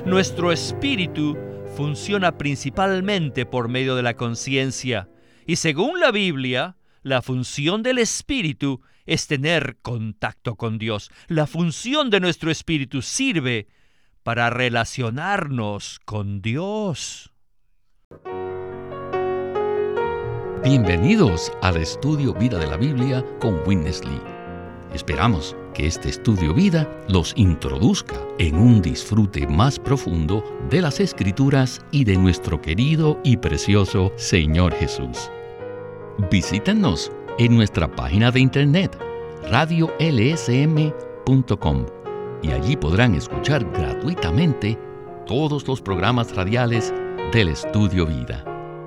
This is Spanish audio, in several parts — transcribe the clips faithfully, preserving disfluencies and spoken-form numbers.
Nuestro espíritu funciona principalmente por medio de la conciencia, y según la Biblia, la función del espíritu es tener contacto con Dios. La función de nuestro espíritu sirve para relacionarnos con Dios. Bienvenidos al Estudio Vida de la Biblia con Witness Lee. Esperamos que este Estudio Vida los introduzca en un disfrute más profundo de las Escrituras y de nuestro querido y precioso Señor Jesús. Visítenos en nuestra página de internet radio l s m punto com y allí podrán escuchar gratuitamente todos los programas radiales del Estudio Vida.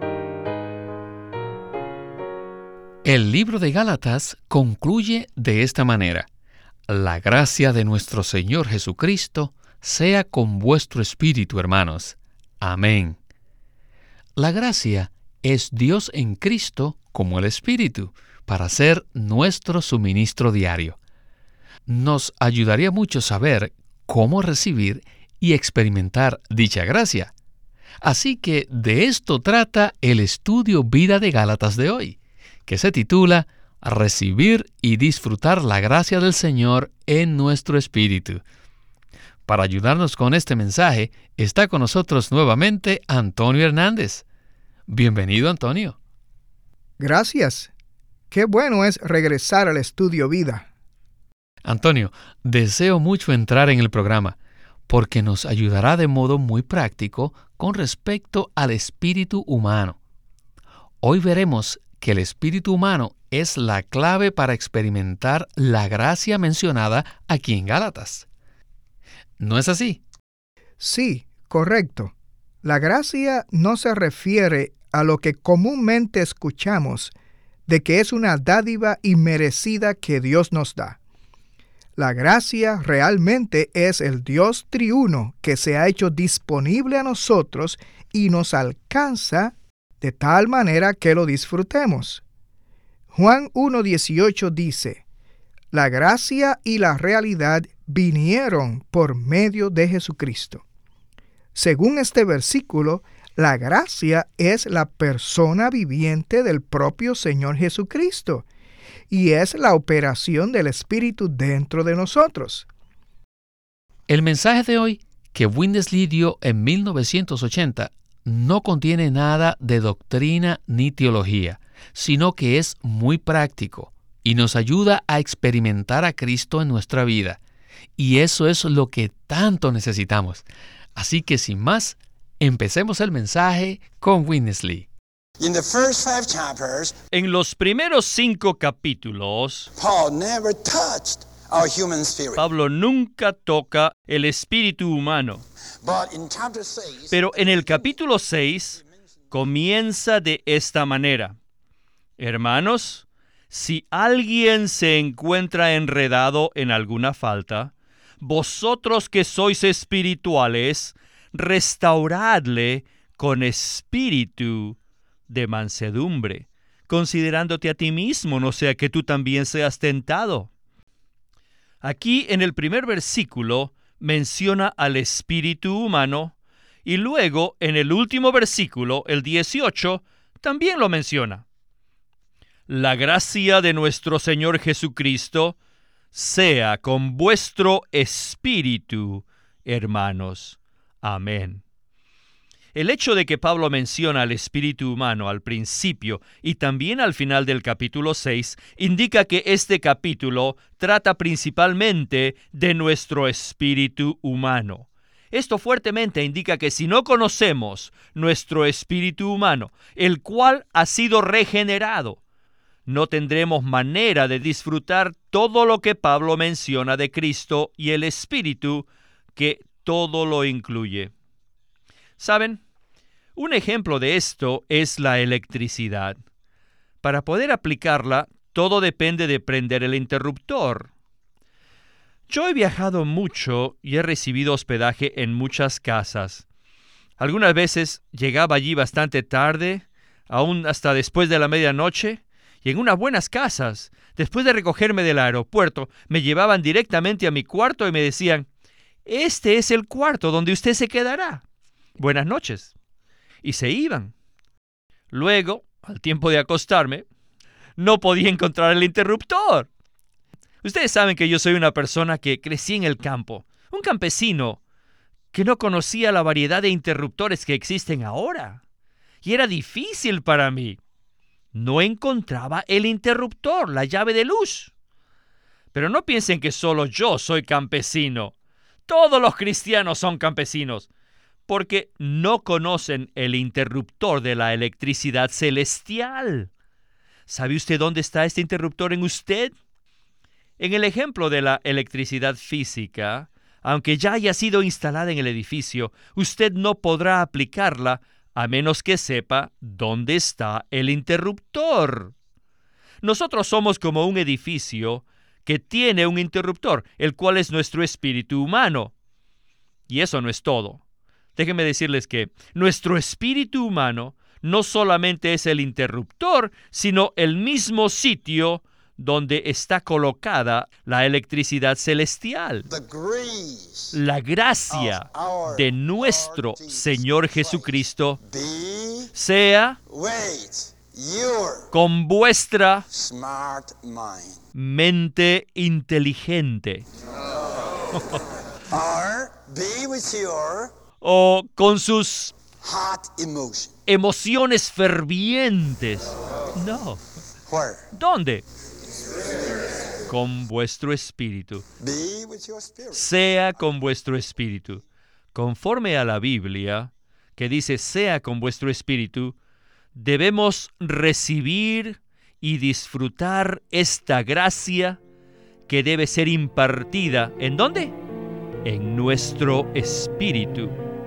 El libro de Gálatas concluye de esta manera: La gracia de nuestro Señor Jesucristo sea con vuestro espíritu, hermanos. Amén. La gracia es Dios en Cristo como el Espíritu, para ser nuestro suministro diario. Nos ayudaría mucho saber cómo recibir y experimentar dicha gracia. Así que de esto trata el Estudio Vida de Gálatas de hoy, que se titula Recibir y disfrutar la gracia del Señor en nuestro espíritu. Para ayudarnos con este mensaje, está con nosotros nuevamente Antonio Hernández. Bienvenido, Antonio. Gracias. Qué bueno es regresar al Estudio Vida. Antonio, deseo mucho entrar en el programa, porque nos ayudará de modo muy práctico con respecto al espíritu humano. Hoy veremos que el espíritu humano es la clave para experimentar la gracia mencionada aquí en Gálatas. ¿No es así? Sí, correcto. La gracia no se refiere a lo que comúnmente escuchamos, de que es una dádiva inmerecida que Dios nos da. La gracia realmente es el Dios triuno que se ha hecho disponible a nosotros y nos alcanza de tal manera que lo disfrutemos. Juan uno dieciocho dice: La gracia y la realidad vinieron por medio de Jesucristo. Según este versículo, la gracia es la persona viviente del propio Señor Jesucristo y es la operación del Espíritu dentro de nosotros. El mensaje de hoy que Witness Lee dio en mil novecientos ochenta no contiene nada de doctrina ni teología, sino que es muy práctico y nos ayuda a experimentar a Cristo en nuestra vida. Y eso es lo que tanto necesitamos. Así que sin más, empecemos el mensaje con Witness Lee. In the first five chapters, En los primeros cinco capítulos, Paul never touched our human spirit. Pablo nunca toca el espíritu humano. But in chapter six, Pero en el capítulo seis comienza de esta manera: Hermanos, si alguien se encuentra enredado en alguna falta, vosotros que sois espirituales, restauradle con espíritu de mansedumbre, considerándote a ti mismo, no sea que tú también seas tentado. Aquí en el primer versículo menciona al espíritu humano y luego en el último versículo, el dieciocho, también lo menciona. La gracia de nuestro Señor Jesucristo sea con vuestro espíritu, hermanos. Amén. El hecho de que Pablo menciona al espíritu humano al principio y también al final del capítulo seis indica que este capítulo trata principalmente de nuestro espíritu humano. Esto fuertemente indica que si no conocemos nuestro espíritu humano, el cual ha sido regenerado, no tendremos manera de disfrutar todo lo que Pablo menciona de Cristo y el Espíritu, que todo lo incluye. ¿Saben? Un ejemplo de esto es la electricidad. Para poder aplicarla, todo depende de prender el interruptor. Yo he viajado mucho y he recibido hospedaje en muchas casas. Algunas veces llegaba allí bastante tarde, aún hasta después de la medianoche, y en unas buenas casas, después de recogerme del aeropuerto, me llevaban directamente a mi cuarto y me decían: Este es el cuarto donde usted se quedará. Buenas noches. Y se iban. Luego, al tiempo de acostarme, no podía encontrar el interruptor. Ustedes saben que yo soy una persona que crecí en el campo, un campesino que no conocía la variedad de interruptores que existen ahora. Y era difícil para mí. No encontraba el interruptor, la llave de luz. Pero no piensen que solo yo soy campesino. Todos los cristianos son campesinos, porque no conocen el interruptor de la electricidad celestial. ¿Sabe usted dónde está este interruptor en usted? En el ejemplo de la electricidad física, aunque ya haya sido instalada en el edificio, usted no podrá aplicarla a menos que sepa dónde está el interruptor. Nosotros somos como un edificio que tiene un interruptor, el cual es nuestro espíritu humano. Y eso no es todo. Déjenme decirles que nuestro espíritu humano no solamente es el interruptor, sino el mismo sitio donde está colocada la electricidad celestial. La gracia de nuestro Señor Jesucristo sea con vuestra mente inteligente. O con sus emociones fervientes. No. ¿Dónde? Con vuestro espíritu. Sea con vuestro espíritu. Conforme a la Biblia, que dice sea con vuestro espíritu, debemos recibir y disfrutar esta gracia que debe ser impartida. ¿En dónde? En nuestro espíritu.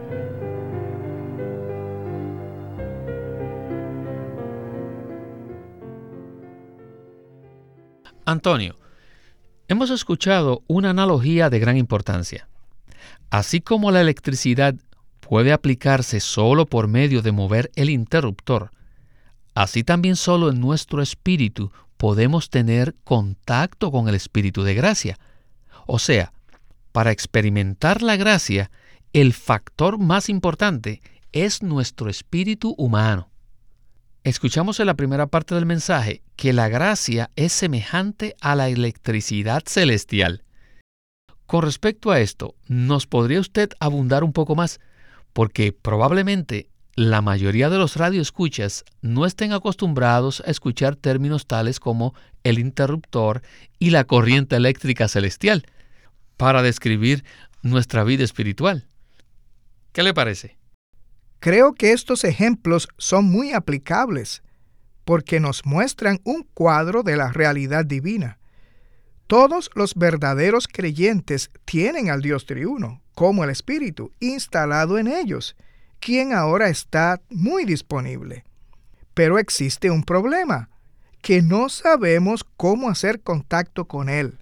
Antonio, hemos escuchado una analogía de gran importancia. Así como la electricidad puede aplicarse solo por medio de mover el interruptor, así también solo en nuestro espíritu podemos tener contacto con el espíritu de gracia. O sea, para experimentar la gracia, el factor más importante es nuestro espíritu humano. Escuchamos en la primera parte del mensaje que la gracia es semejante a la electricidad celestial. Con respecto a esto, ¿nos podría usted abundar un poco más? Porque probablemente la mayoría de los radioescuchas no estén acostumbrados a escuchar términos tales como el interruptor y la corriente eléctrica celestial para describir nuestra vida espiritual. ¿Qué le parece? Creo que estos ejemplos son muy aplicables porque nos muestran un cuadro de la realidad divina. Todos los verdaderos creyentes tienen al Dios triuno, como el Espíritu, instalado en ellos, quien ahora está muy disponible. Pero existe un problema, que no sabemos cómo hacer contacto con Él.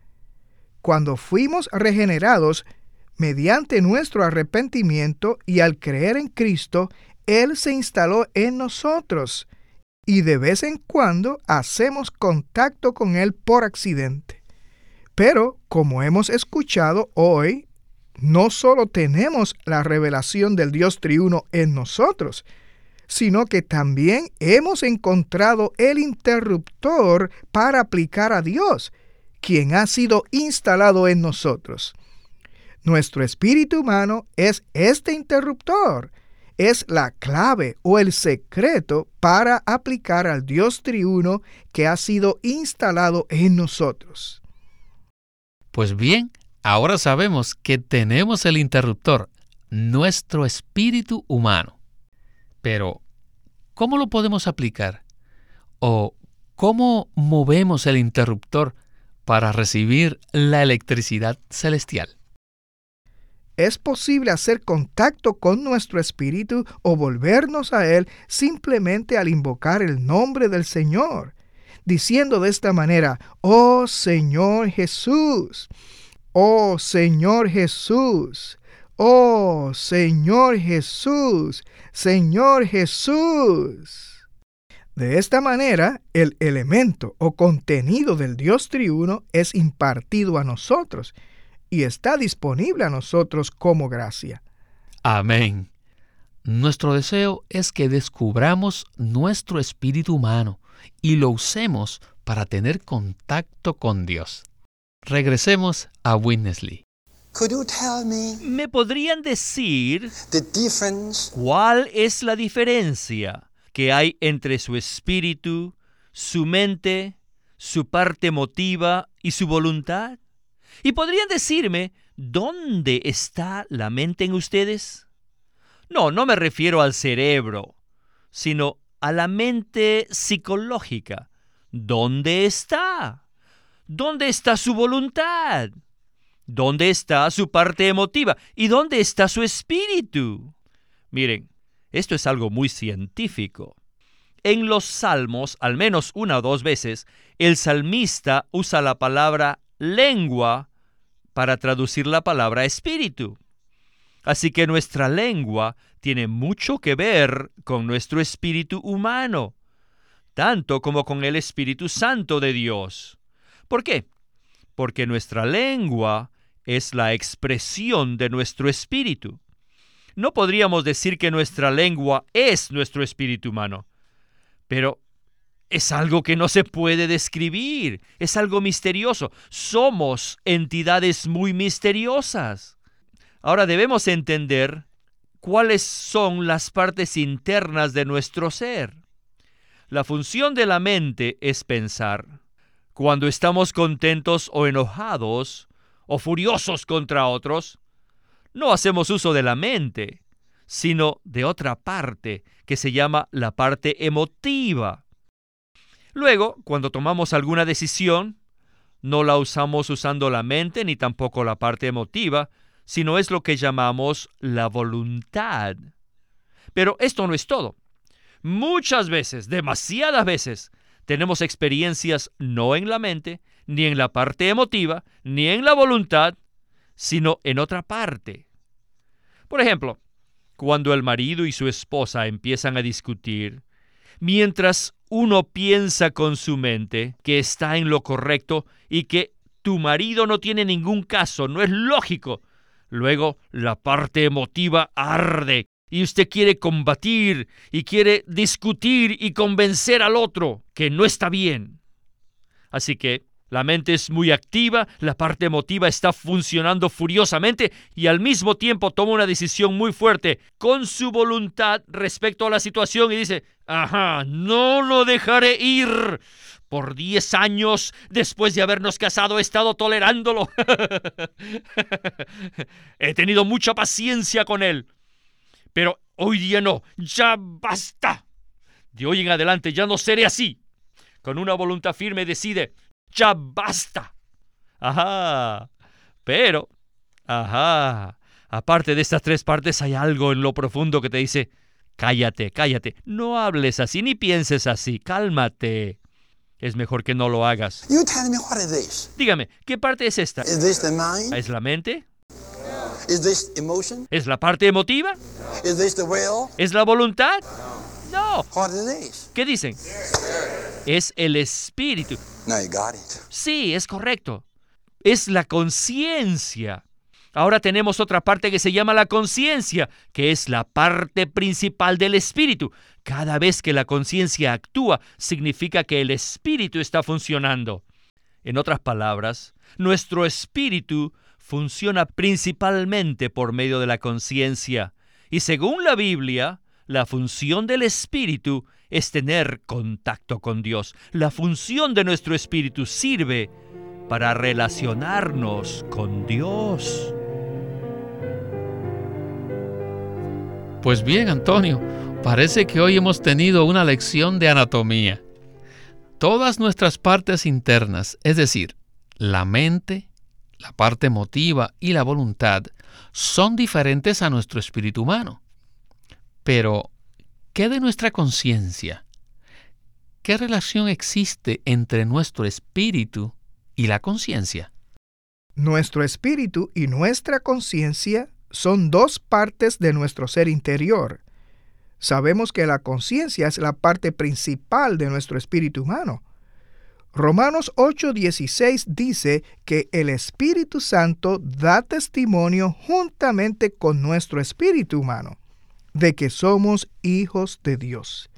Cuando fuimos regenerados, mediante nuestro arrepentimiento y al creer en Cristo, Él se instaló en nosotros y de vez en cuando hacemos contacto con Él por accidente. Pero, como hemos escuchado hoy, no solo tenemos la revelación del Dios triuno en nosotros, sino que también hemos encontrado el interruptor para aplicar a Dios, quien ha sido instalado en nosotros. Nuestro espíritu humano es este interruptor, es la clave o el secreto para aplicar al Dios triuno que ha sido instalado en nosotros. Pues bien, ahora sabemos que tenemos el interruptor, nuestro espíritu humano. Pero, ¿cómo lo podemos aplicar? ¿O cómo movemos el interruptor para recibir la electricidad celestial? Es posible hacer contacto con nuestro espíritu o volvernos a Él simplemente al invocar el nombre del Señor, diciendo de esta manera, «Oh Señor Jesús, oh Señor Jesús, oh Señor Jesús, Señor Jesús». De esta manera, el elemento o contenido del Dios triuno es impartido a nosotros, y está disponible a nosotros como gracia. Amén. Nuestro deseo es que descubramos nuestro espíritu humano y lo usemos para tener contacto con Dios. Regresemos a Witness Lee. Could you tell me ¿Me podrían decir the difference cuál es la diferencia que hay entre su espíritu, su mente, su parte emotiva y su voluntad? ¿Y podrían decirme dónde está la mente en ustedes? No, no me refiero al cerebro, sino a la mente psicológica. ¿Dónde está? ¿Dónde está su voluntad? ¿Dónde está su parte emotiva? ¿Y dónde está su espíritu? Miren, esto es algo muy científico. En los Salmos, al menos una o dos veces, el salmista usa la palabra lengua para traducir la palabra espíritu. Así que nuestra lengua tiene mucho que ver con nuestro espíritu humano, tanto como con el Espíritu Santo de Dios. ¿Por qué? Porque nuestra lengua es la expresión de nuestro espíritu. No podríamos decir que nuestra lengua es nuestro espíritu humano, pero es algo que no se puede describir, es algo misterioso. Somos entidades muy misteriosas. Ahora debemos entender cuáles son las partes internas de nuestro ser. La función de la mente es pensar. Cuando estamos contentos o enojados o furiosos contra otros, no hacemos uso de la mente, sino de otra parte que se llama la parte emotiva. Luego, cuando tomamos alguna decisión, no la usamos usando la mente ni tampoco la parte emotiva, sino es lo que llamamos la voluntad. Pero esto no es todo. Muchas veces, demasiadas veces, tenemos experiencias no en la mente, ni en la parte emotiva, ni en la voluntad, sino en otra parte. Por ejemplo, cuando el marido y su esposa empiezan a discutir, mientras uno piensa con su mente que está en lo correcto y que tu marido no tiene ningún caso, no es lógico, luego la parte emotiva arde y usted quiere combatir y quiere discutir y convencer al otro que no está bien. Así que la mente es muy activa, la parte emotiva está funcionando furiosamente y al mismo tiempo toma una decisión muy fuerte con su voluntad respecto a la situación y dice, ajá, no lo dejaré ir. Por diez años después de habernos casado he estado tolerándolo. He tenido mucha paciencia con él. Pero hoy día no, ya basta. De hoy en adelante ya no seré así. Con una voluntad firme decide, ya basta. Ajá. Pero, ajá, aparte de estas tres partes hay algo en lo profundo que te dice, cállate, cállate. No hables así ni pienses así, cálmate. Es mejor que no lo hagas. You tell me what it is. Dígame, ¿qué parte es esta? Is this the mind? ¿Es la mente? Is this emotion? ¿Es la parte emotiva? Is this the will? ¿Es la voluntad? No. What it is? ¿Qué dicen? Es el espíritu. Now you got it. Sí, es correcto. Es la conciencia. Ahora tenemos otra parte que se llama la conciencia, que es la parte principal del espíritu. Cada vez que la conciencia actúa, significa que el espíritu está funcionando. En otras palabras, nuestro espíritu funciona principalmente por medio de la conciencia. Y según la Biblia, la función del espíritu es tener contacto con Dios. La función de nuestro espíritu sirve para relacionarnos con Dios. Pues bien, Antonio, parece que hoy hemos tenido una lección de anatomía. Todas nuestras partes internas, es decir, la mente, la parte emotiva y la voluntad, son diferentes a nuestro espíritu humano. Pero, ¿qué de nuestra conciencia? ¿Qué relación existe entre nuestro espíritu y la conciencia? Nuestro espíritu y nuestra conciencia son dos partes de nuestro ser interior. Sabemos que la conciencia es la parte principal de nuestro espíritu humano. Romanos ocho dieciséis dice que el Espíritu Santo da testimonio juntamente con nuestro espíritu humano de que somos hijos de Dios.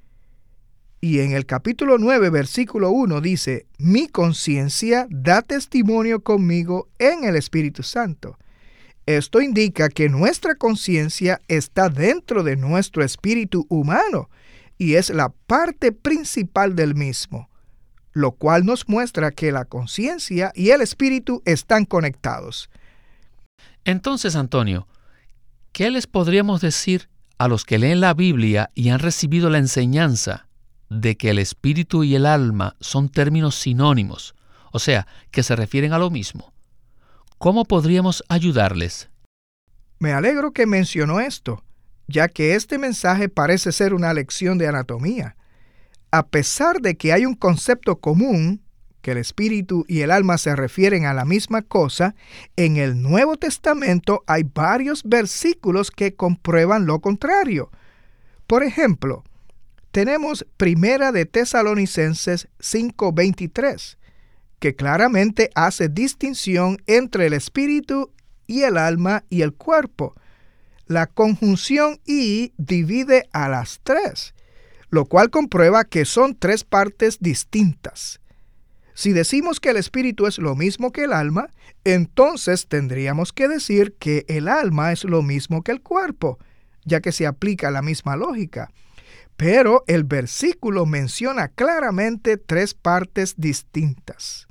Y en el capítulo nueve, versículo uno dice, mi conciencia da testimonio conmigo en el Espíritu Santo. Esto indica que nuestra conciencia está dentro de nuestro espíritu humano y es la parte principal del mismo, lo cual nos muestra que la conciencia y el espíritu están conectados. Entonces, Antonio, ¿qué les podríamos decir a los que leen la Biblia y han recibido la enseñanza de que el espíritu y el alma son términos sinónimos, o sea, que se refieren a lo mismo? ¿Cómo podríamos ayudarles? Me alegro que mencionó esto, ya que este mensaje parece ser una lección de anatomía. A pesar de que hay un concepto común, que el espíritu y el alma se refieren a la misma cosa, en el Nuevo Testamento hay varios versículos que comprueban lo contrario. Por ejemplo, tenemos Primera de Tesalonicenses cinco veintitrés, que claramente hace distinción entre el espíritu y el alma y el cuerpo. La conjunción y divide a las tres, lo cual comprueba que son tres partes distintas. Si decimos que el espíritu es lo mismo que el alma, entonces tendríamos que decir que el alma es lo mismo que el cuerpo, ya que se aplica la misma lógica. Pero el versículo menciona claramente tres partes distintas.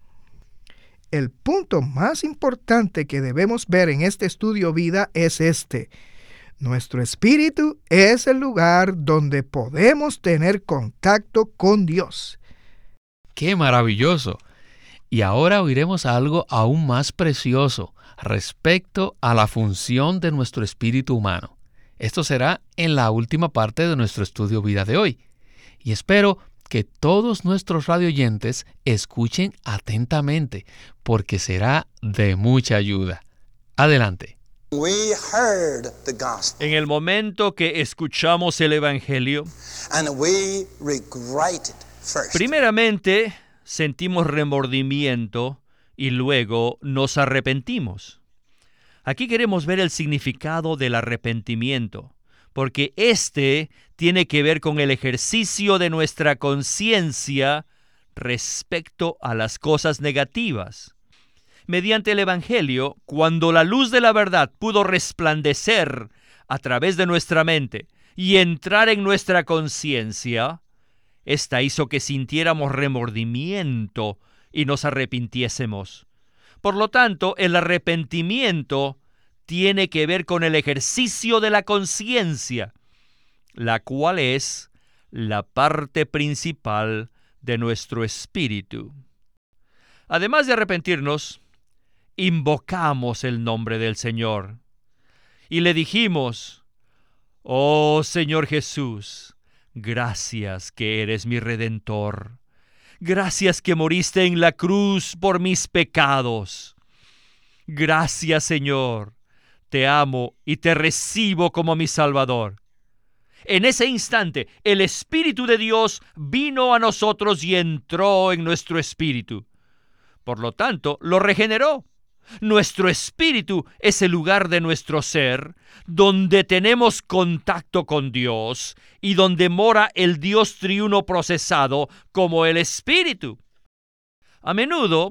El punto más importante que debemos ver en este estudio vida es este. Nuestro espíritu es el lugar donde podemos tener contacto con Dios. ¡Qué maravilloso! Y ahora oiremos algo aún más precioso respecto a la función de nuestro espíritu humano. Esto será en la última parte de nuestro estudio vida de hoy. Y espero que todos nuestros radioyentes escuchen atentamente, porque será de mucha ayuda. Adelante. We heard the gospel En el momento que escuchamos el Evangelio, and we regretted first. primeramente sentimos remordimiento y luego nos arrepentimos. Aquí queremos ver el significado del arrepentimiento, porque este tiene que ver con el ejercicio de nuestra conciencia respecto a las cosas negativas. Mediante el Evangelio, cuando la luz de la verdad pudo resplandecer a través de nuestra mente y entrar en nuestra conciencia, esta hizo que sintiéramos remordimiento y nos arrepintiésemos. Por lo tanto, el arrepentimiento tiene que ver con el ejercicio de la conciencia, la cual es la parte principal de nuestro espíritu. Además de arrepentirnos, invocamos el nombre del Señor y le dijimos: «Oh Señor Jesús, gracias que eres mi Redentor. Gracias que moriste en la cruz por mis pecados. Gracias, Señor. Te amo y te recibo como mi Salvador». En ese instante, el Espíritu de Dios vino a nosotros y entró en nuestro espíritu. Por lo tanto, lo regeneró. Nuestro espíritu es el lugar de nuestro ser, donde tenemos contacto con Dios y donde mora el Dios triuno procesado como el Espíritu. A menudo,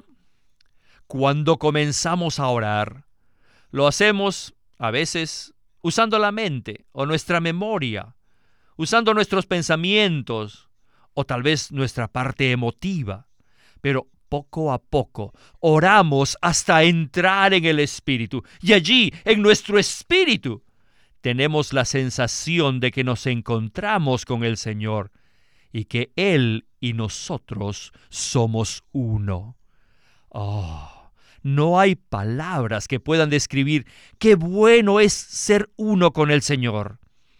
cuando comenzamos a orar, lo hacemos a veces usando la mente o nuestra memoria, usando nuestros pensamientos o tal vez nuestra parte emotiva, pero poco a poco oramos hasta entrar en el Espíritu, y allí, en nuestro espíritu, tenemos la sensación de que nos encontramos con el Señor y que Él y nosotros somos uno. Oh, no hay palabras que puedan describir qué bueno es ser uno con el Señor.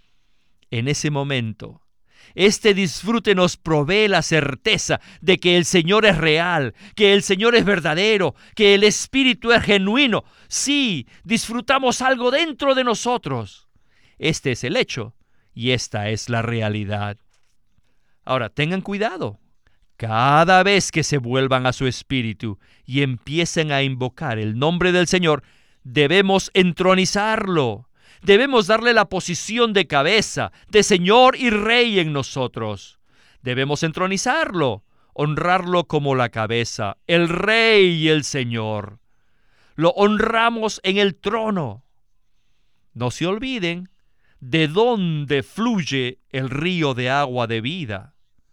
En ese momento, este disfrute nos provee la certeza de que el Señor es real, que el Señor es verdadero, que el Espíritu es genuino. Sí, disfrutamos algo dentro de nosotros. Este es el hecho y esta es la realidad. Ahora, tengan cuidado. Cada vez que se vuelvan a su espíritu y empiecen a invocar el nombre del Señor, debemos entronizarlo. Debemos darle la posición de cabeza, de Señor y Rey en nosotros. Debemos entronizarlo, honrarlo como la cabeza, el Rey y el Señor. Lo honramos en el trono. No se olviden de dónde fluye el río de agua de vida.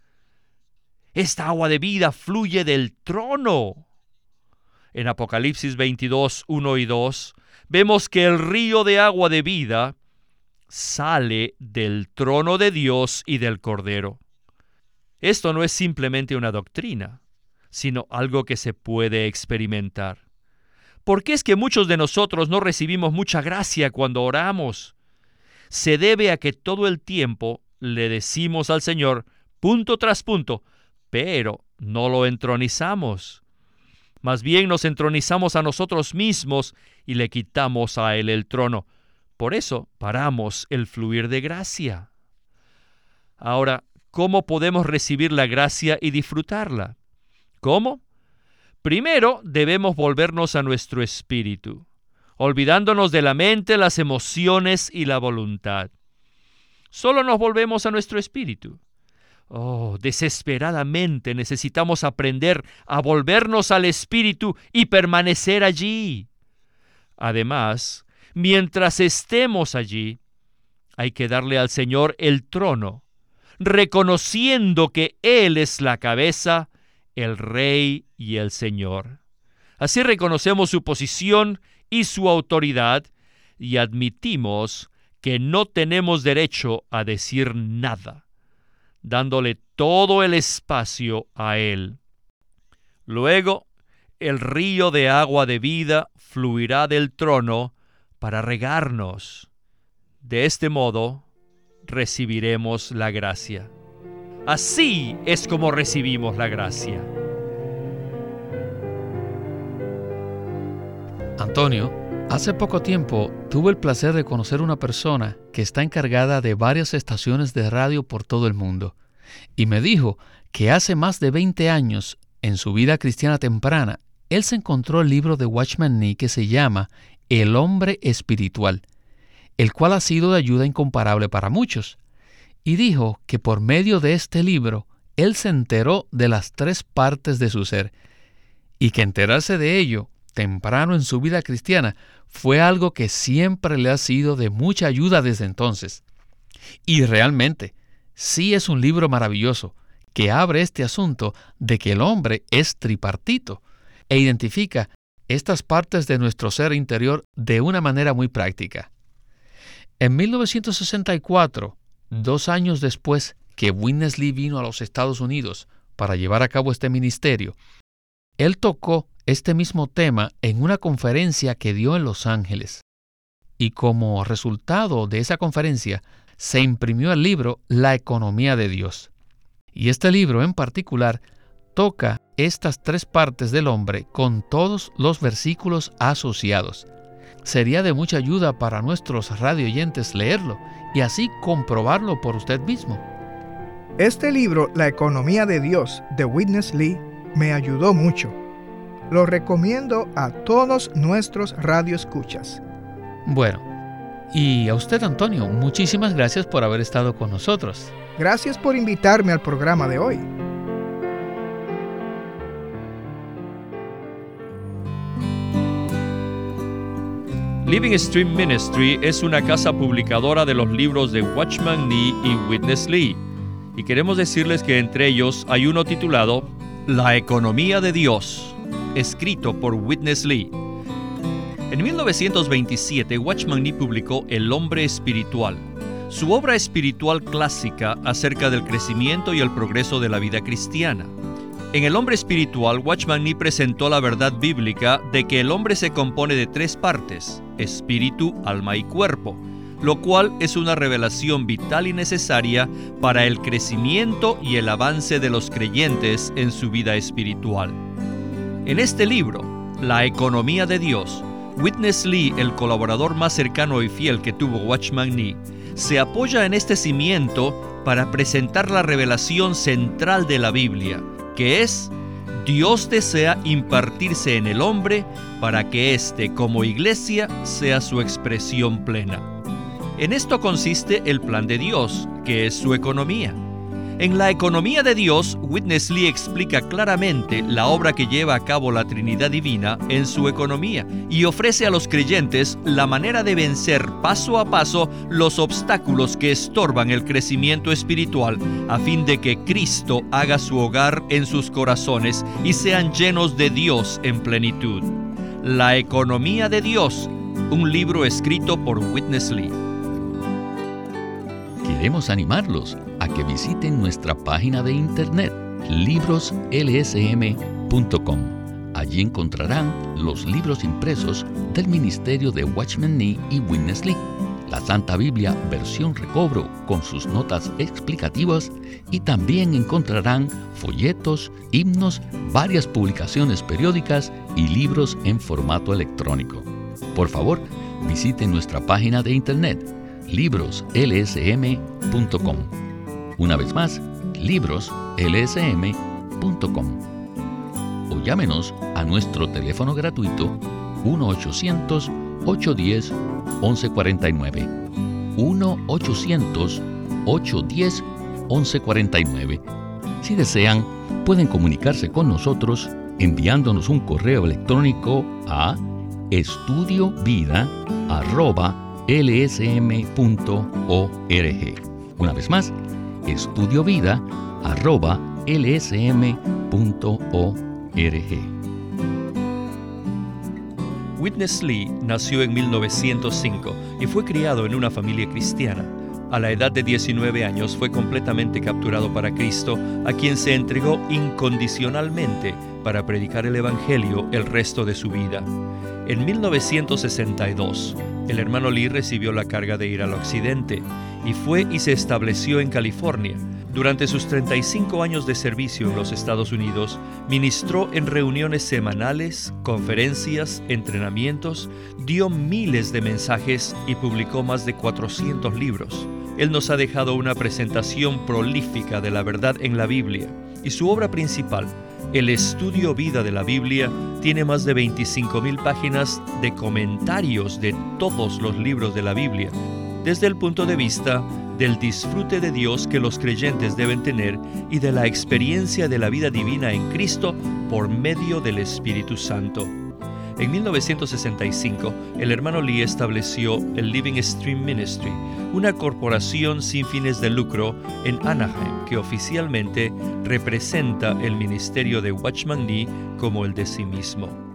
Esta agua de vida fluye del trono. En Apocalipsis veintidós, uno y dos, vemos que el río de agua de vida sale del trono de Dios y del Cordero. Esto no es simplemente una doctrina, sino algo que se puede experimentar. ¿Por qué es que muchos de nosotros no recibimos mucha gracia cuando oramos? Se debe a que todo el tiempo le decimos al Señor, punto tras punto, pero no lo entronizamos. Más bien nos entronizamos a nosotros mismos y le quitamos a Él el trono. Por eso paramos el fluir de gracia. Ahora, ¿cómo podemos recibir la gracia y disfrutarla? ¿Cómo? Primero debemos volvernos a nuestro espíritu, olvidándonos de la mente, las emociones y la voluntad. Solo nos volvemos a nuestro espíritu. Oh, desesperadamente necesitamos aprender a volvernos al espíritu y permanecer allí. Además, mientras estemos allí, hay que darle al Señor el trono, reconociendo que Él es la cabeza, el Rey y el Señor. Así reconocemos su posición y su autoridad y admitimos que no tenemos derecho a decir nada, dándole todo el espacio a Él. Luego, el río de agua de vida fluirá del trono para regarnos. De este modo, recibiremos la gracia. Así es como recibimos la gracia. Antonio, hace poco tiempo tuve el placer de conocer una persona que está encargada de varias estaciones de radio por todo el mundo, y me dijo que hace más de veinte años, en su vida cristiana temprana, él se encontró el libro de Watchman Nee que se llama El hombre espiritual, el cual ha sido de ayuda incomparable para muchos, y dijo que por medio de este libro él se enteró de las tres partes de su ser, y que enterarse de ello temprano en su vida cristiana fue algo que siempre le ha sido de mucha ayuda desde entonces. Y realmente, sí es un libro maravilloso que abre este asunto de que el hombre es tripartito e identifica estas partes de nuestro ser interior de una manera muy práctica. En mil novecientos sesenta y cuatro, dos años después que Witness Lee vino a los Estados Unidos para llevar a cabo este ministerio, él tocó este mismo tema en una conferencia que dio en Los Ángeles. Y como resultado de esa conferencia, se imprimió el libro La economía de Dios. Y este libro en particular toca estas tres partes del hombre con todos los versículos asociados. Sería de mucha ayuda para nuestros radioyentes leerlo y así comprobarlo por usted mismo. Este libro, La economía de Dios, de Witness Lee, me ayudó mucho. Lo recomiendo a todos nuestros radioescuchas. Bueno, y a usted, Antonio, muchísimas gracias por haber estado con nosotros. Gracias por invitarme al programa de hoy. Living Stream Ministry es una casa publicadora de los libros de Watchman Nee y Witness Lee, y queremos decirles que entre ellos hay uno titulado La economía de Dios, escrito por Witness Lee. En mil novecientos veintisiete, Watchman Nee publicó El hombre espiritual, su obra espiritual clásica acerca del crecimiento y el progreso de la vida cristiana. En El hombre espiritual, Watchman Nee presentó la verdad bíblica de que el hombre se compone de tres partes: espíritu, alma y cuerpo, lo cual es una revelación vital y necesaria para el crecimiento y el avance de los creyentes en su vida espiritual. En este libro, La economía de Dios, Witness Lee, el colaborador más cercano y fiel que tuvo Watchman Nee, se apoya en este cimiento para presentar la revelación central de la Biblia, que es: Dios desea impartirse en el hombre para que éste, como iglesia, sea su expresión plena. En esto consiste el plan de Dios, que es su economía. En la economía de Dios, Witness Lee explica claramente la obra que lleva a cabo la Trinidad Divina en su economía y ofrece a los creyentes la manera de vencer paso a paso los obstáculos que estorban el crecimiento espiritual, a fin de que Cristo haga su hogar en sus corazones y sean llenos de Dios en plenitud. La economía de Dios, un libro escrito por Witness Lee. Queremos animarlos a que visiten nuestra página de internet, libros l s m punto com. Allí encontrarán los libros impresos del ministerio de Watchman Nee y Witness Lee, la Santa Biblia versión recobro con sus notas explicativas, y también encontrarán folletos, himnos, varias publicaciones periódicas y libros en formato electrónico. Por favor, visiten nuestra página de internet, libros l s m punto com. Una vez más, libros l s m punto com. O llámenos a nuestro teléfono gratuito uno ochocientos, ochocientos diez, once cuarenta y nueve. uno ochocientos, ochocientos diez, once cuarenta y nueve. Si desean, pueden comunicarse con nosotros enviándonos un correo electrónico a estudiovida arroba l s m punto org. Una vez más, estudiovida arroba l s m punto org. Witness Lee nació en mil novecientos cinco y fue criado en una familia cristiana. A la edad de diecinueve años fue completamente capturado para Cristo, a quien se entregó incondicionalmente para predicar el Evangelio el resto de su vida. En mil novecientos sesenta y dos, el hermano Lee recibió la carga de ir al occidente y fue y se estableció en California. Durante sus treinta y cinco años de servicio en los Estados Unidos, ministró en reuniones semanales, conferencias, entrenamientos, dio miles de mensajes y publicó más de cuatrocientos libros. Él nos ha dejado una presentación prolífica de la verdad en la Biblia, y su obra principal, El Estudio Vida de la Biblia, tiene más de veinticinco mil páginas de comentarios de todos los libros de la Biblia, desde el punto de vista del disfrute de Dios que los creyentes deben tener y de la experiencia de la vida divina en Cristo por medio del Espíritu Santo. En mil novecientos sesenta y cinco, el hermano Lee estableció el Living Stream Ministry, una corporación sin fines de lucro en Anaheim que oficialmente representa el ministerio de Watchman Nee como el de sí mismo.